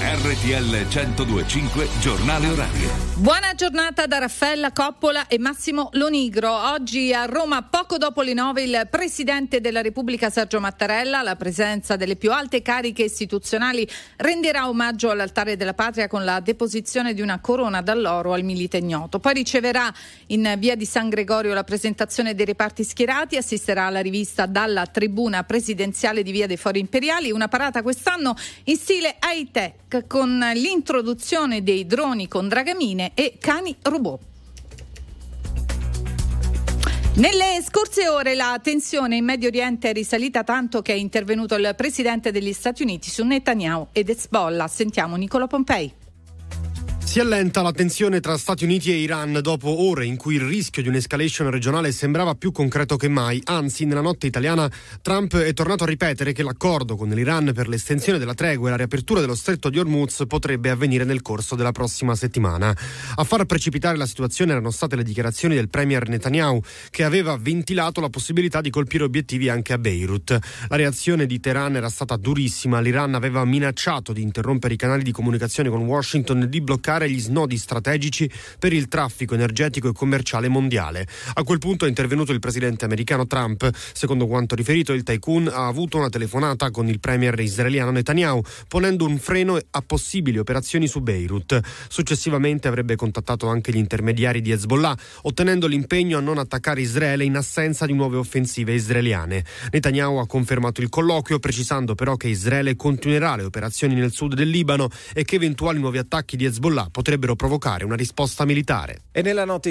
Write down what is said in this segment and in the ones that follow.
RTL 102.5 Giornale Orario. Buona giornata da Raffaella Coppola e Massimo Lonigro. Oggi a Roma, poco dopo le 9, il Presidente della Repubblica Sergio Mattarella, alla presenza delle più alte cariche istituzionali, renderà omaggio all'altare della patria con la deposizione di una corona d'alloro al Milite Ignoto. Poi riceverà in via di San Gregorio la presentazione dei reparti schierati, assisterà alla rivista dalla tribuna presidenziale di via dei Fori Imperiali, una parata quest'anno in stile high-tech con l'introduzione dei droni con dragamine e cani robot. Nelle scorse ore la tensione in Medio Oriente è risalita tanto che è intervenuto il presidente degli Stati Uniti su Netanyahu ed Hezbollah. Sentiamo Nicola Pompei. Si allenta la tensione tra Stati Uniti e Iran dopo ore in cui il rischio di un'escalation regionale sembrava più concreto che mai. Anzi, nella notte italiana Trump è tornato a ripetere che l'accordo con l'Iran per l'estensione della tregua e la riapertura dello stretto di Hormuz potrebbe avvenire nel corso della prossima settimana. A far precipitare la situazione erano state le dichiarazioni del premier Netanyahu, che aveva ventilato la possibilità di colpire obiettivi anche a Beirut. La reazione di Teheran era stata durissima. L'Iran aveva minacciato di interrompere i canali di comunicazione con Washington e di bloccare gli snodi strategici per il traffico energetico e commerciale mondiale. A quel punto è intervenuto il presidente americano Trump. Secondo quanto riferito, il tycoon ha avuto una telefonata con il premier israeliano Netanyahu, ponendo un freno a possibili operazioni su Beirut. Successivamente avrebbe contattato anche gli intermediari di Hezbollah, ottenendo l'impegno a non attaccare Israele in assenza di nuove offensive israeliane. Netanyahu ha confermato il colloquio, precisando però che Israele continuerà le operazioni nel sud del Libano e che eventuali nuovi attacchi di Hezbollah potrebbero provocare una risposta militare. E nella notte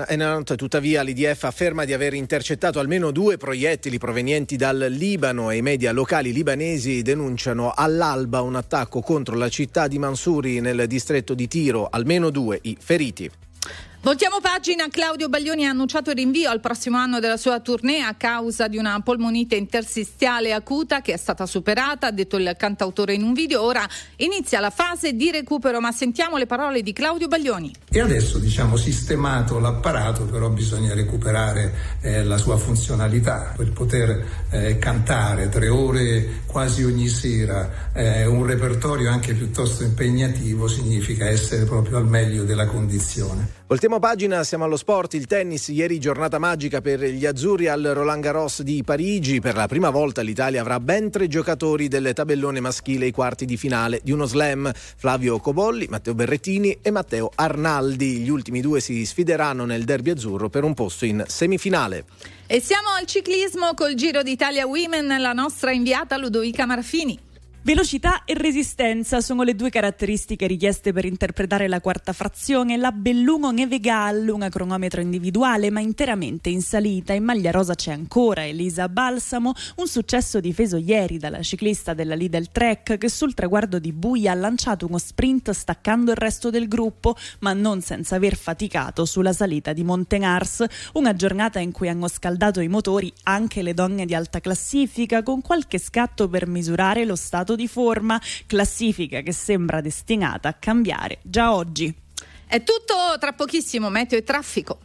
tuttavia l'IDF afferma di aver intercettato almeno 2 proiettili provenienti dal Libano e i media locali libanesi denunciano all'alba un attacco contro la città di Mansouri nel distretto di Tiro, almeno 2 i feriti. Voltiamo pagina. Claudio Baglioni ha annunciato il rinvio al prossimo anno della sua tournée a causa di una polmonite interstiziale acuta che è stata superata, ha detto il cantautore in un video. Ora inizia la fase di recupero, ma sentiamo le parole di Claudio Baglioni. E adesso sistemato l'apparato, però bisogna recuperare la sua funzionalità per poter cantare 3 ore quasi ogni sera, un repertorio anche piuttosto impegnativo, significa essere proprio al meglio della condizione. Voltiamo pagina, siamo allo sport, il tennis, ieri giornata magica per gli azzurri al Roland Garros di Parigi. Per la prima volta l'Italia avrà ben 3 giocatori del tabellone maschile ai quarti di finale di uno slam: Flavio Cobolli, Matteo Berrettini e Matteo Arnaldi. Gli ultimi 2 si sfideranno nel derby azzurro per un posto in semifinale. E siamo al ciclismo col Giro d'Italia Women, la nostra inviata Ludovica Marfini. Velocità e resistenza sono le 2 caratteristiche richieste per interpretare la quarta frazione. La Belluno Neve Gallo, un cronometro individuale ma interamente in salita. In maglia rosa c'è ancora Elisa Balsamo, un successo difeso ieri dalla ciclista della Lidl Trek, che sul traguardo di Buia ha lanciato uno sprint staccando il resto del gruppo, ma non senza aver faticato sulla salita di Montenars. Una giornata in cui hanno scaldato i motori anche le donne di alta classifica, con qualche scatto per misurare lo stato di forma, classifica che sembra destinata a cambiare già oggi. È tutto, tra pochissimo meteo e traffico.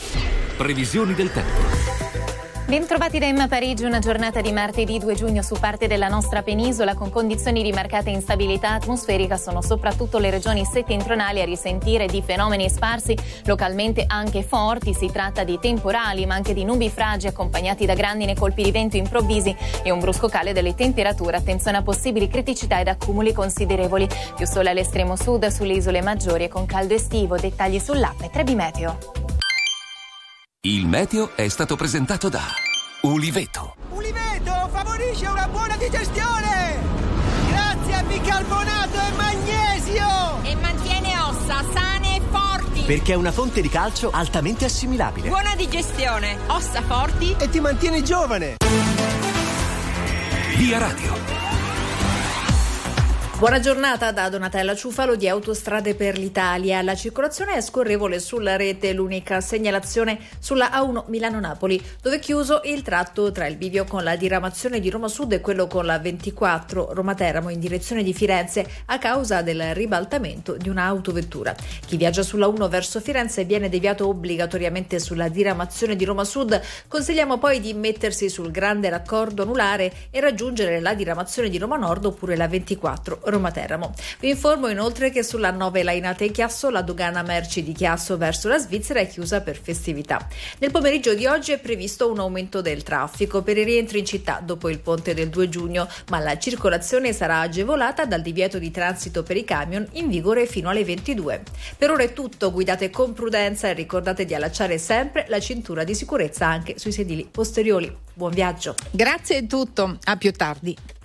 Previsioni del tempo. Bentrovati da Emma Parigi, una giornata di martedì 2 giugno su parte della nostra penisola con condizioni di marcata instabilità atmosferica. Sono soprattutto le regioni settentrionali a risentire di fenomeni sparsi, localmente anche forti. Si tratta di temporali ma anche di nubifragi accompagnati da grandine, colpi di vento improvvisi e un brusco calo delle temperature. Attenzione a possibili criticità ed accumuli considerevoli. Più sole all'estremo sud, sulle isole maggiori e con caldo estivo. Dettagli sull'app e Trebi Meteo. Il meteo è stato presentato da Uliveto. Uliveto favorisce una buona digestione grazie a bicarbonato e magnesio e mantiene ossa sane e forti perché è una fonte di calcio altamente assimilabile. Buona digestione, ossa forti e ti mantiene giovane. Via Radio. Buona giornata da Donatella Ciufalo di Autostrade per l'Italia. La circolazione è scorrevole sulla rete, l'unica segnalazione sulla A1 Milano-Napoli, dove è chiuso il tratto tra il bivio con la diramazione di Roma Sud e quello con la 24 Roma-Teramo in direzione di Firenze a causa del ribaltamento di un'autovettura. Chi viaggia sulla 1 verso Firenze viene deviato obbligatoriamente sulla diramazione di Roma Sud. Consigliamo poi di mettersi sul grande raccordo anulare e raggiungere la diramazione di Roma Nord oppure la 24 Roma-Teramo. Vi informo inoltre che sulla 9 Lainate Chiasso la dogana merci di Chiasso verso la Svizzera è chiusa per festività. Nel pomeriggio di oggi è previsto un aumento del traffico per i rientri in città dopo il ponte del 2 giugno, ma la circolazione sarà agevolata dal divieto di transito per i camion in vigore fino alle 22. Per ora è tutto, guidate con prudenza e ricordate di allacciare sempre la cintura di sicurezza anche sui sedili posteriori. Buon viaggio. Grazie, è tutto, a più tardi.